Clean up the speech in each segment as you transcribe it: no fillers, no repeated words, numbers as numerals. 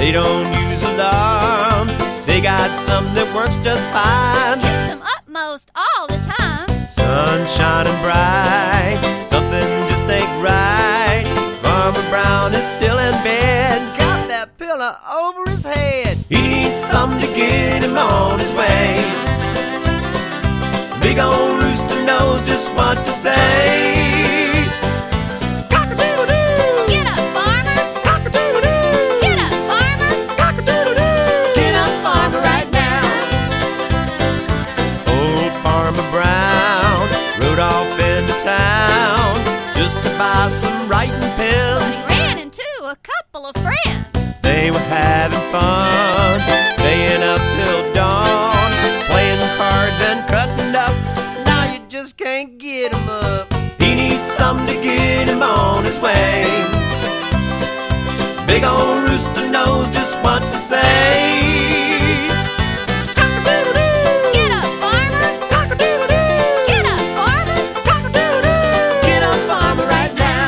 They don't use alarms. They got something that works just fine. Keeps them upmost all the time. Sun shining bright, something just ain't right. Farmer Brown is still in bed, got that pillow over his head. He needs something to get him on his way. Big old rooster knows just what to say. Cock-a-doodle-doo! Get up, farmer! Cock-a-doodle-doo! Get up, farmer! Cock-a-doodle-doo! Get up, farmer, right now. Old Farmer Brown rode off into town just to buy some writing pens. He ran into a couple of friends. They were having fun, staying up till dawn, playing cards and cutting up. Now you just can't get him up. He needs something to get him on his way. Big old rooster knows just what to say. Cock-a-doodle-doo! Get up, farmer! Cock-a-doodle-doo! Get up, farmer! Cock-a-doodle-doo! Get up, farmer, right now.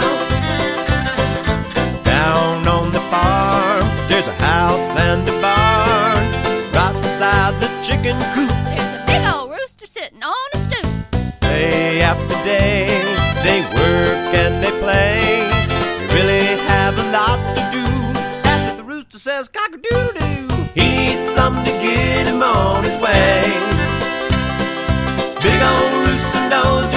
Down on the farm, there's a house and a barn, right beside the chicken coop. There's a big old rooster sitting on a stoop. Day after day, they work and they play. They really have a lot to do. After the rooster says cock-a-doodle-doo, he needs something to get him on his way. Big old rooster knows